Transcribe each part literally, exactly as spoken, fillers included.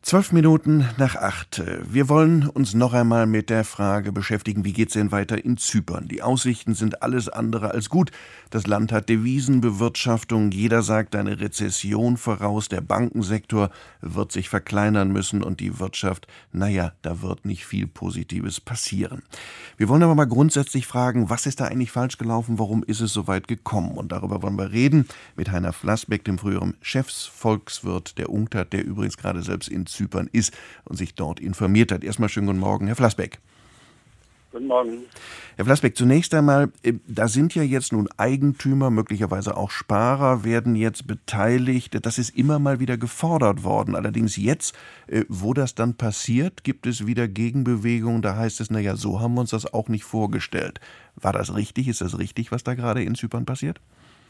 Zwölf Minuten nach acht. Wir wollen uns noch einmal mit der Frage beschäftigen, wie geht's denn weiter in Zypern? Die Aussichten sind alles andere als gut. Das Land hat Devisenbewirtschaftung, jeder sagt eine Rezession voraus, der Bankensektor wird sich verkleinern müssen und die Wirtschaft, naja, da wird nicht viel Positives passieren. Wir wollen aber mal grundsätzlich fragen, was ist da eigentlich falsch gelaufen, warum ist es so weit gekommen? Und darüber wollen wir reden mit Heiner Flassbeck, dem früheren Chefsvolkswirt der UNCTAD, der übrigens gerade selbst in Zypern ist und sich dort informiert hat. Erstmal schönen guten Morgen, Herr Flassbeck. Guten Morgen. Herr Flassbeck, zunächst einmal, da sind ja jetzt nun Eigentümer, möglicherweise auch Sparer, werden jetzt beteiligt. Das ist immer mal wieder gefordert worden. Allerdings jetzt, wo das dann passiert, gibt es wieder Gegenbewegungen. Da heißt es, naja, so haben wir uns das auch nicht vorgestellt. War das richtig? Ist das richtig, was da gerade in Zypern passiert?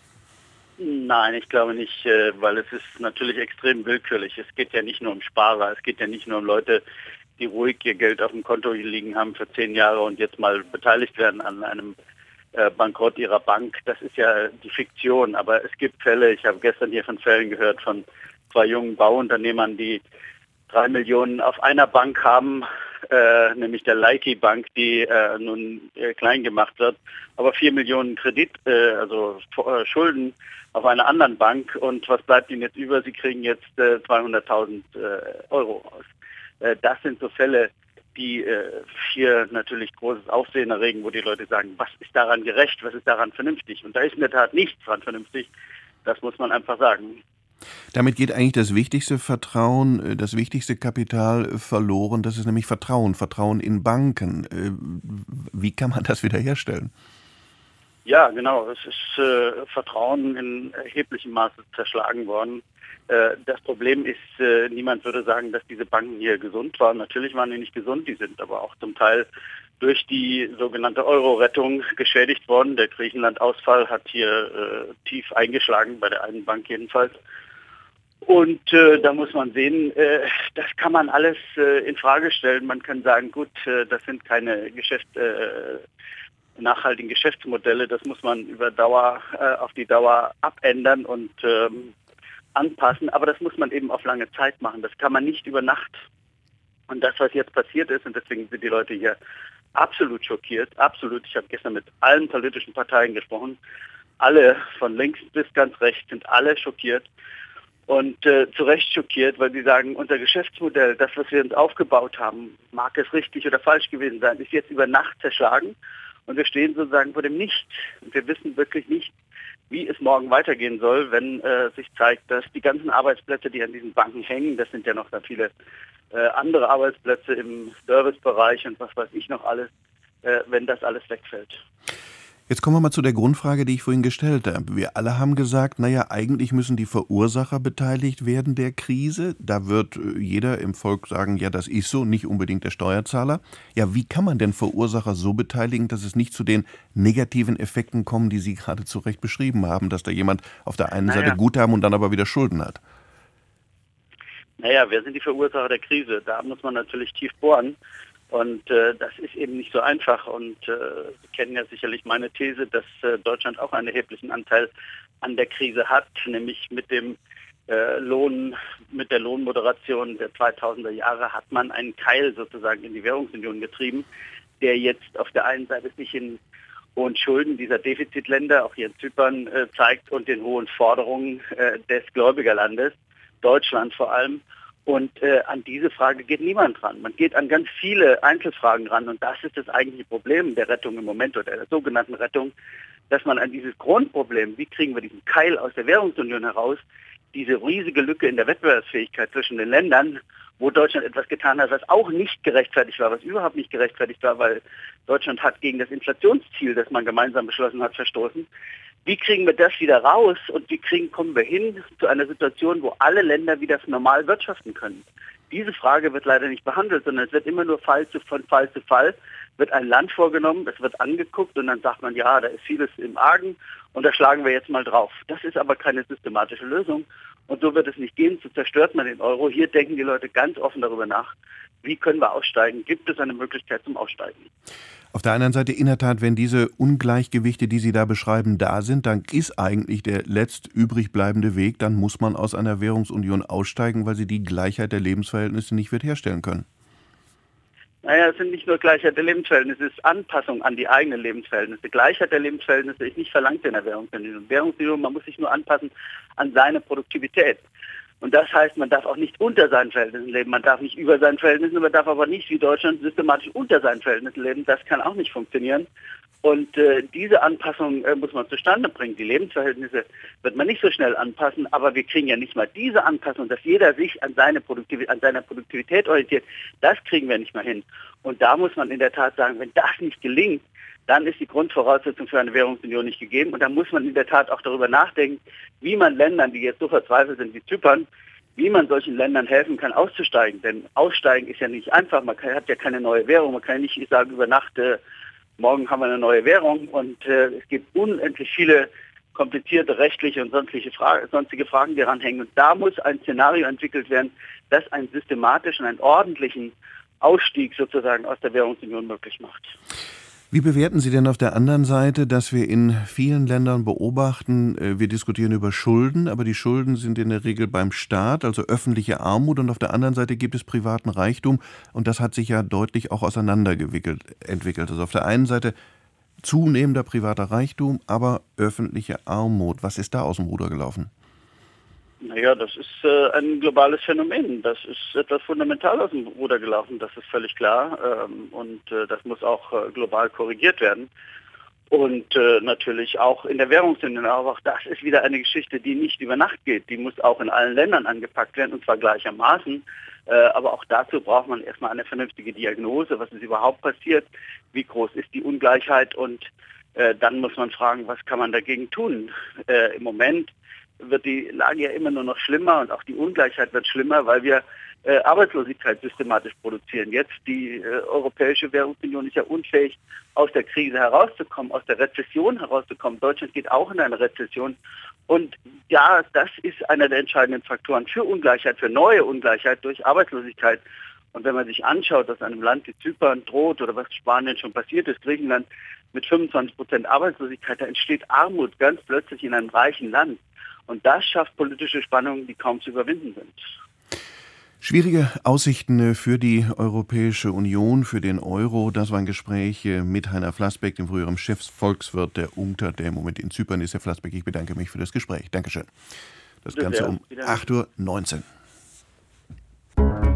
Nein, ich glaube nicht, weil es ist natürlich extrem willkürlich. Es geht ja nicht nur um Sparer, es geht ja nicht nur um Leute, die ruhig ihr Geld auf dem Konto liegen haben für zehn Jahre und jetzt mal beteiligt werden an einem Bankrott ihrer Bank. Das ist ja die Fiktion, aber es gibt Fälle, ich habe gestern hier von Fällen gehört von zwei jungen Bauunternehmern, die drei Millionen auf einer Bank haben, äh, nämlich der Laiki Bank, die äh, nun äh, klein gemacht wird, aber vier Millionen Kredit, äh, also äh, Schulden auf einer anderen Bank. Und was bleibt ihnen jetzt über? Sie kriegen jetzt äh, zweihunderttausend äh, Euro aus. Äh, das sind so Fälle, die äh, hier natürlich großes Aufsehen erregen, wo die Leute sagen, was ist daran gerecht, was ist daran vernünftig? Und da ist in der Tat nichts dran vernünftig, das muss man einfach sagen. Damit geht eigentlich das wichtigste Vertrauen, das wichtigste Kapital verloren, das ist nämlich Vertrauen, Vertrauen in Banken. Wie kann man das wiederherstellen? Ja, genau. Es ist äh, Vertrauen in erheblichem Maße zerschlagen worden. Äh, das Problem ist, äh, niemand würde sagen, dass diese Banken hier gesund waren. Natürlich waren die nicht gesund, die sind aber auch zum Teil durch die sogenannte Euro-Rettung geschädigt worden. Der Griechenland-Ausfall hat hier äh, tief eingeschlagen, bei der einen Bank jedenfalls. Und äh, da muss man sehen, äh, das kann man alles äh, in Frage stellen. Man kann sagen, gut, äh, das sind keine Geschäft, äh, nachhaltigen Geschäftsmodelle, das muss man über Dauer, äh, auf die Dauer abändern und ähm, anpassen. Aber das muss man eben auf lange Zeit machen. Das kann man nicht über Nacht. Und das, was jetzt passiert ist, und deswegen sind die Leute hier absolut schockiert, absolut. Ich habe gestern mit allen politischen Parteien gesprochen. Alle, von links bis ganz rechts, sind alle schockiert. Und äh, zu Recht schockiert, weil sie sagen, unser Geschäftsmodell, das, was wir uns aufgebaut haben, mag es richtig oder falsch gewesen sein, ist jetzt über Nacht zerschlagen. Und wir stehen sozusagen vor dem Nichts. Und wir wissen wirklich nicht, wie es morgen weitergehen soll, wenn äh, sich zeigt, dass die ganzen Arbeitsplätze, die an diesen Banken hängen, das sind ja noch da viele äh, andere Arbeitsplätze im Servicebereich und was weiß ich noch alles, äh, wenn das alles wegfällt. Jetzt kommen wir mal zu der Grundfrage, die ich vorhin gestellt habe. Wir alle haben gesagt, naja, eigentlich müssen die Verursacher beteiligt werden der Krise. Da wird jeder im Volk sagen, ja, das ist so, nicht unbedingt der Steuerzahler. Ja, wie kann man denn Verursacher so beteiligen, dass es nicht zu den negativen Effekten kommt, die Sie gerade zu Recht beschrieben haben, dass da jemand auf der einen naja. Seite Guthaben und dann aber wieder Schulden hat? Naja, wer sind die Verursacher der Krise? Da muss man natürlich tief bohren. Und äh, das ist eben nicht so einfach. Und äh, Sie kennen ja sicherlich meine These, dass äh, Deutschland auch einen erheblichen Anteil an der Krise hat, nämlich mit dem äh, Lohn, mit der Lohnmoderation der zweitausender Jahre hat man einen Keil sozusagen in die Währungsunion getrieben, der jetzt auf der einen Seite sich in hohen Schulden dieser Defizitländer, auch hier in Zypern, äh, zeigt und den hohen Forderungen äh, des Gläubigerlandes, Deutschland vor allem. Und äh, an diese Frage geht niemand ran. Man geht an ganz viele Einzelfragen ran. Und das ist das eigentliche Problem der Rettung im Moment oder der sogenannten Rettung, dass man an dieses Grundproblem, wie kriegen wir diesen Keil aus der Währungsunion heraus, diese riesige Lücke in der Wettbewerbsfähigkeit zwischen den Ländern, wo Deutschland etwas getan hat, was auch nicht gerechtfertigt war, was überhaupt nicht gerechtfertigt war, weil Deutschland hat gegen das Inflationsziel, das man gemeinsam beschlossen hat, verstoßen. Wie kriegen wir das wieder raus und wie kriegen, kommen wir hin zu einer Situation, wo alle Länder wieder normal wirtschaften können? Diese Frage wird leider nicht behandelt, sondern es wird immer nur Fall zu, von Fall zu Fall wird ein Land vorgenommen, es wird angeguckt und dann sagt man, ja, da ist vieles im Argen und da schlagen wir jetzt mal drauf. Das ist aber keine systematische Lösung und so wird es nicht gehen, so zerstört man den Euro. Hier denken die Leute ganz offen darüber nach, wie können wir aussteigen, gibt es eine Möglichkeit zum Aussteigen. Auf der anderen Seite, in der Tat, wenn diese Ungleichgewichte, die Sie da beschreiben, da sind, dann ist eigentlich der letzt übrig bleibende Weg, dann muss man aus einer Währungsunion aussteigen, weil sie die Gleichheit der Lebensverhältnisse nicht wird herstellen können. Naja, es sind nicht nur Gleichheit der Lebensverhältnisse, es ist Anpassung an die eigenen Lebensverhältnisse. Gleichheit der Lebensverhältnisse ist nicht verlangt in der Währungsunion. Währungsunion, man muss sich nur anpassen an seine Produktivität. Und das heißt, man darf auch nicht unter seinen Verhältnissen leben, man darf nicht über seinen Verhältnissen, man darf aber nicht wie Deutschland systematisch unter seinen Verhältnissen leben. Das kann auch nicht funktionieren. Und äh, diese Anpassung äh, muss man zustande bringen. Die Lebensverhältnisse wird man nicht so schnell anpassen, aber wir kriegen ja nicht mal diese Anpassung, dass jeder sich an, seine Produktivität, an seiner Produktivität orientiert. Das kriegen wir nicht mal hin. Und da muss man in der Tat sagen, wenn das nicht gelingt, dann ist die Grundvoraussetzung für eine Währungsunion nicht gegeben. Und dann muss man in der Tat auch darüber nachdenken, wie man Ländern, die jetzt so verzweifelt sind wie Zypern, wie man solchen Ländern helfen kann, auszusteigen. Denn aussteigen ist ja nicht einfach. Man kann, hat ja keine neue Währung. Man kann nicht sagen, über Nacht, äh, morgen haben wir eine neue Währung. Und äh, es gibt unendlich viele komplizierte rechtliche und sonstige, Fra- sonstige Fragen, die ranhängen. Und da muss ein Szenario entwickelt werden, das einen systematischen, einen ordentlichen Ausstieg sozusagen aus der Währungsunion möglich macht. Wie bewerten Sie denn auf der anderen Seite, dass wir in vielen Ländern beobachten, wir diskutieren über Schulden, aber die Schulden sind in der Regel beim Staat, also öffentliche Armut, und auf der anderen Seite gibt es privaten Reichtum und das hat sich ja deutlich auch auseinandergewickelt, entwickelt. Also auf der einen Seite zunehmender privater Reichtum, aber öffentliche Armut. Was ist da aus dem Ruder gelaufen? Naja, das ist äh, ein globales Phänomen. Das ist etwas fundamental aus dem Ruder gelaufen, das ist völlig klar. Ähm, und äh, das muss auch äh, global korrigiert werden. Und äh, natürlich auch in der Währungsunion. Aber auch das ist wieder eine Geschichte, die nicht über Nacht geht. Die muss auch in allen Ländern angepackt werden, und zwar gleichermaßen. Äh, aber auch dazu braucht man erstmal eine vernünftige Diagnose. Was ist überhaupt passiert? Wie groß ist die Ungleichheit? Und äh, dann muss man fragen, was kann man dagegen tun? Äh, Im Moment wird die Lage ja immer nur noch schlimmer und auch die Ungleichheit wird schlimmer, weil wir äh, Arbeitslosigkeit systematisch produzieren. Jetzt die äh, Europäische Währungsunion ist ja unfähig, aus der Krise herauszukommen, aus der Rezession herauszukommen. Deutschland geht auch in eine Rezession. Und ja, das ist einer der entscheidenden Faktoren für Ungleichheit, für neue Ungleichheit durch Arbeitslosigkeit. Und wenn man sich anschaut, dass einem Land wie Zypern droht oder was Spanien schon passiert ist, Griechenland mit fünfundzwanzig Prozent Arbeitslosigkeit, da entsteht Armut ganz plötzlich in einem reichen Land. Und das schafft politische Spannungen, die kaum zu überwinden sind. Schwierige Aussichten für die Europäische Union, für den Euro. Das war ein Gespräch mit Heiner Flassbeck, dem früheren Chefsvolkswirt der UNCTAD, der im Moment in Zypern ist. Herr Flassbeck, ich bedanke mich für das Gespräch. Dankeschön. Das Ganze um acht Uhr neunzehn.